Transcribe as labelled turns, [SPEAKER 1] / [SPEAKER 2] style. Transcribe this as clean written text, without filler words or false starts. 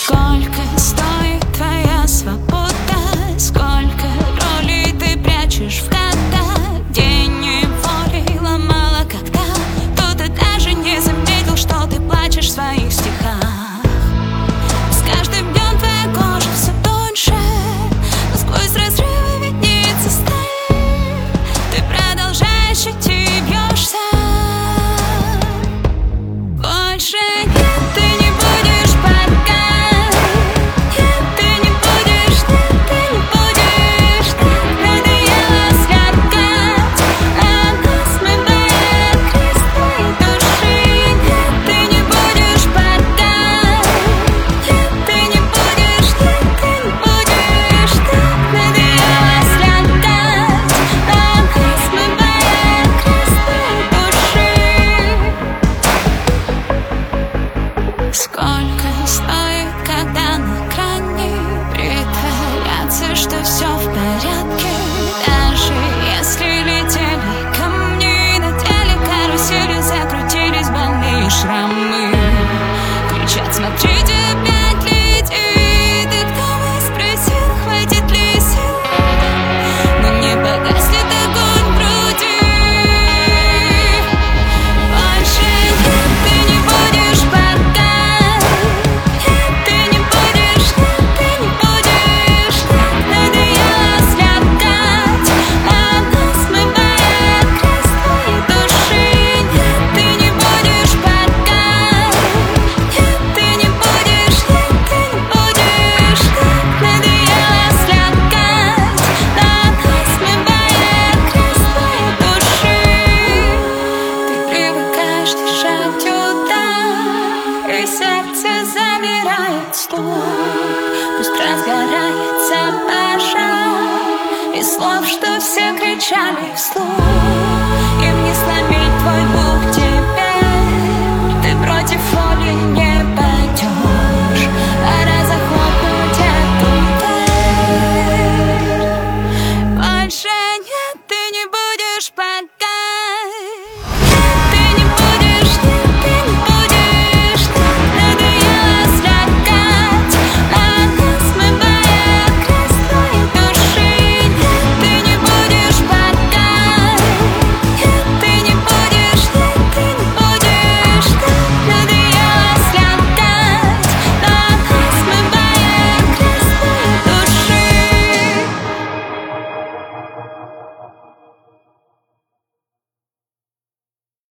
[SPEAKER 1] Сколько стоит твоя свобода? Сколько ролей ты прячешь в кота? День неволи ломала когда кто-то даже не заметил, что ты плачешь в своих стихах. С каждым днем твоя кожа все тоньше, но сквозь разрывы виднеется сталь. Ты продолжаешь идти и бьешься. Больше нет, ты не будешь пока. Нет, ты не будешь, нет, ты не будешь. Так надоело сверкать, она смывает крест твоей души. Нет, ты не будешь пока. Нет, ты не будешь, нет, ты не будешь. Так надоело сверкать, она смывает крест твоей души. Сколько стоит, когда на экране притворяться, что все в порядке? Даже если летели камни, на теле карусели закрутились больные шрамы. Кричат: смотрите, опять летит. И кто бы спросил, хватит ли сил? Но не погаснет огонь в груди. Больше нет, ты не будешь пока. Нет, ты не будешь, нет, ты не будешь. Так надоело сверкать, она смывает крест твоей души. Нет, ты не будешь пока. Нет, ты не будешь, нет, ты не будешь. Так надоело сверкать, она смывает крест твоей души. Ты привыкаешь дышать удар, и сердце замирает стук. Пусть разгорается пожар из слов, что все кричали вслух.